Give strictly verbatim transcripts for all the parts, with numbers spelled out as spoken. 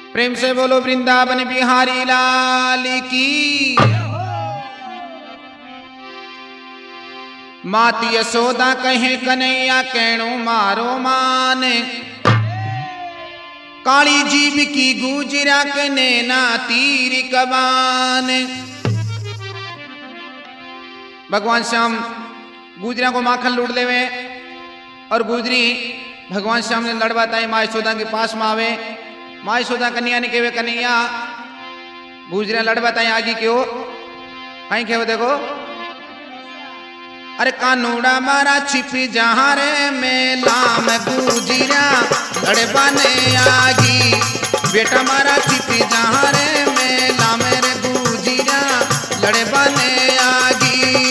प्रेम से बोलो वृंदावन बिहारी लाल की। माती यशोदा कहे कन्हैया कहणो मारो मान, काली जीव की गुजरा के नैना तीर कबान। भगवान श्याम गुजरा को माखन लूट लेवे और गुजरी भगवान श्याम ने लड़वाता है माँ यशोदा के पास में आवे। माँ यशोदा कन्हैया ने कहे कन्हैया गुजरा लड़वाता है आगे क्यों कहीं कहे देखो, अरे कानूड़ा मारा छिपी जहाँ रे मेला में गुजरा लड़वाने आगी, बेटा मारा छिपी जहाँ रे मेला में रे गुजरा लड़वाने आगी।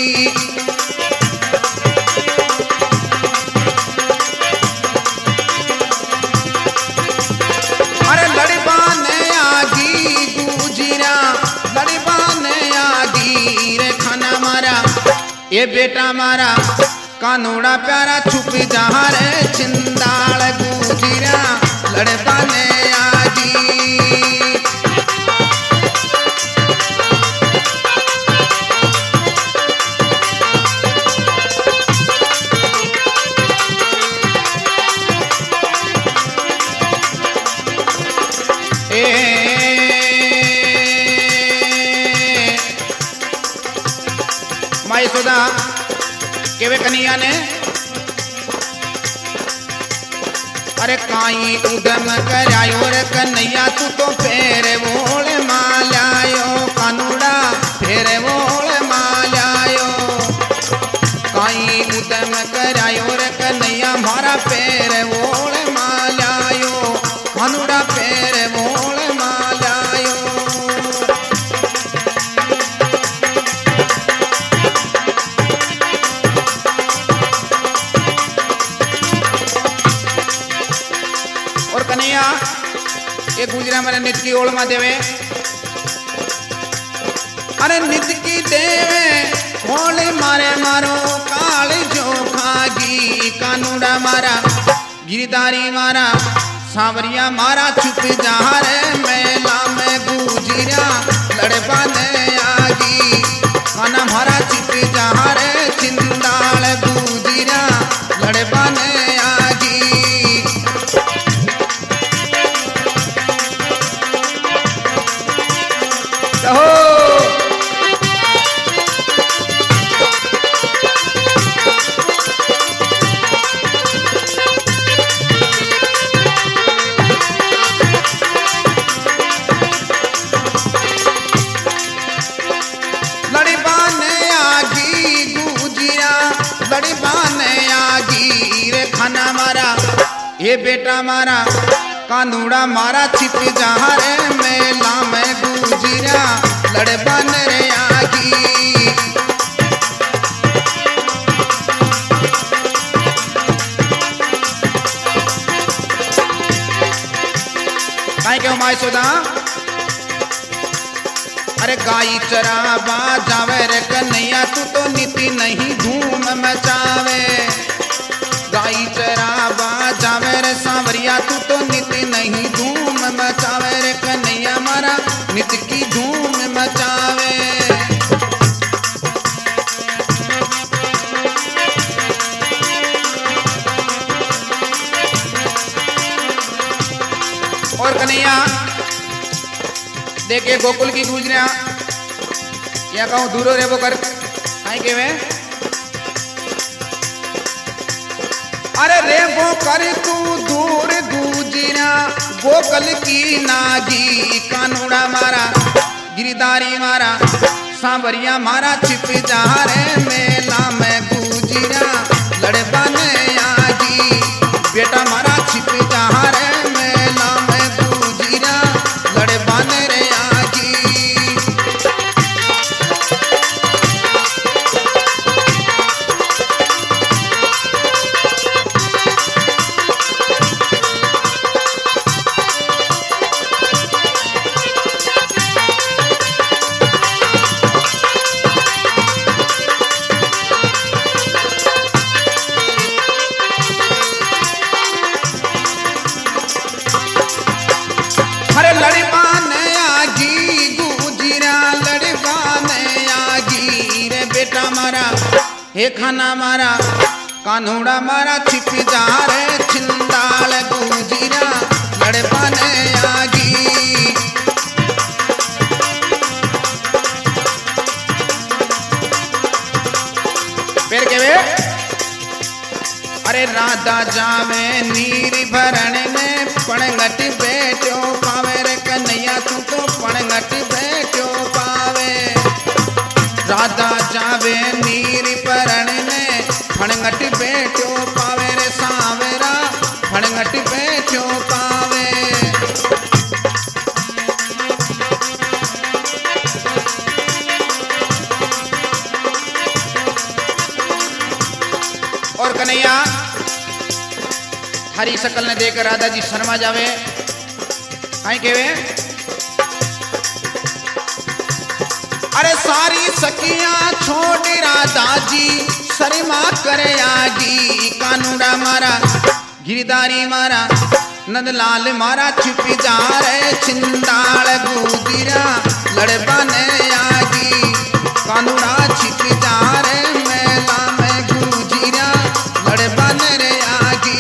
अरे लड़वाने आगी गुजरा लड़वाने आगी रे खाना मारा ये बेटा मारा कानूड़ा प्यारा छुप जहाँ रे छिंदाल गुजरा लड़वाने आगी। माँ यशोदा केवे कन्हैया ने अरे काई उदम करायो रे कन्हैया तू तो फेरे बोल मालायो, कानूड़ा फेरे बोल मालायो। काई उदम करायो रे कन्हैया मारा फेरे बोल मालायो, कानूड़ा फेरे बोल मालायो। कन्हैया ये गुजरा मेरे नित की ओर में देवे, अरे नित की देवे होले मारे मारो काल जो खागी, कानूड़ा मारा गिरधारी मारा सांवरिया मारा छुप जहाँ रे मेला में गुजरा लड़वाने आगी, खाना मारा छुप जहाँ रे छिंदाल गुजरा लड़वाने आगी। लड़वाने आगी गुजरा लड़वाने आगी रे खाना मारा ये बेटा मारा कानूड़ा मारा छिप जहाँ रे मेला में गुजरा लड़वाने रे आगी। काहे क्यों माँ यशोदा अरे गाई चरावा जावे रे कन्हैया तू तो नीति नहीं धूम मचावे, गाई चरावा जावे रे सांवरिया तू तो नीति नहीं धूम मचावे रे कन्हैया मारा नित की धूम मचावे। और कन्हैया देखे गोकुल की गुजरा या कहूँ दूरो रे वो कर आई के वे, अरे रे वो कर तू दूर गुजरा गोकुल की नागी, कानूड़ा मारा गिरधारी मारा सांवरिया मारा छिप जहाँ रे मेला में गुजरा लड़वाने आगी, बेटा मारा छिप जहाँ रे मेला में गुजरा लड़वाने रे आगी। मारा हे खाना मारा कानूड़ा मारा छिप जा रे छिंदाल गुजीरा लड़ पाने आगी। फिर के वे अरे राधा जावे नीर भरण में पणगट बैठो पावे रे कन्हैया तू तो पणगट बैठो पावे। राधा जावे नीर भरण में पणगट बैठो पावे रे सावरा पणगट बैठो पावे। और कन्हैया हरी शकल ने देकर राधा जी शर्मा जावे आई केवे अरे सारी सखियां छोड़ राधा जी शर्मा करे आगी। कानूड़ा मारा गिरधारी मारा नंदलाल मारा छिप जा रे छिंदाल गुजीरा लड़ पाने आगी। कानूड़ा छिप जा रे मेला में गुजीरा लड़ पाने रे आगी।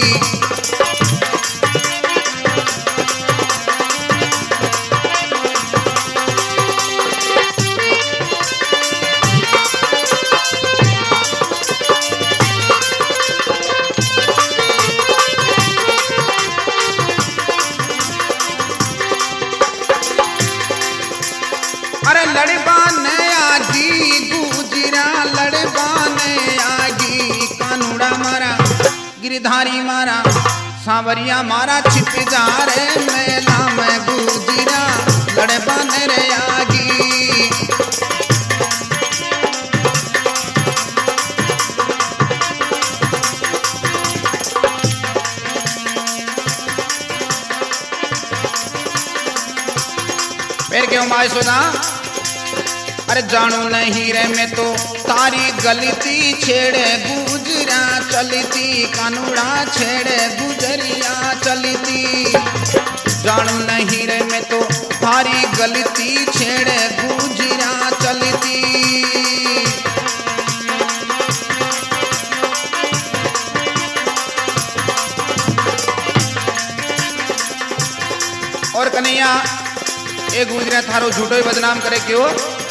अरे लड़बाने आगी गुजीरा लड़बाने आगी। कानूड़ा मारा गिरधारी मारा सांवरिया मारा छिप जा रे मेला में गुजीरा लड़बाने रे आगी। फिर क्यों माए सुना अरे जानू नहीं रे मैं तो तारी गलती छेड़े गुजरा चलती। कानूड़ा छेड़े गुजरिया चलती। जानू नहीं रे मैं तो तारी गलती छेड़े गुजरा चलती। और कन्हैया एक गुजरा थारो झूठो ही बदनाम करे क्यों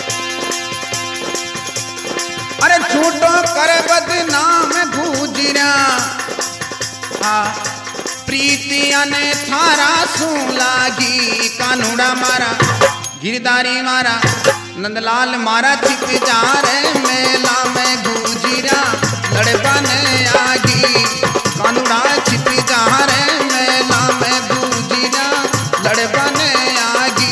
अरे झूठो करे बदनाम गुजरा हाँ प्रीतिया ने थारा सू लागी। कानूड़ा मारा गिरधारी मारा नंदलाल मारा छिप जा रे मेला में गुजरा लड़ पाने आगी। कानूड़ा छिप जा रे मेला में गुजरा लड़ पाने आगी।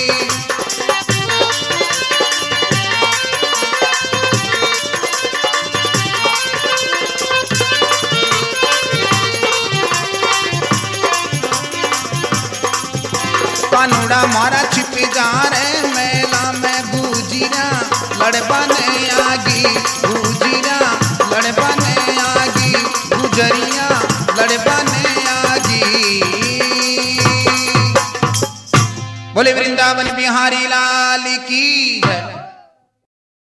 कानूड़ा मारा छिप जा रे मेला में गुजीरा लड़ पाने आगी। गुजीरा लड़ पाने आगी गुजरिया लड़ पाने आगी। बोले वृंदावन बिहारी लाल की।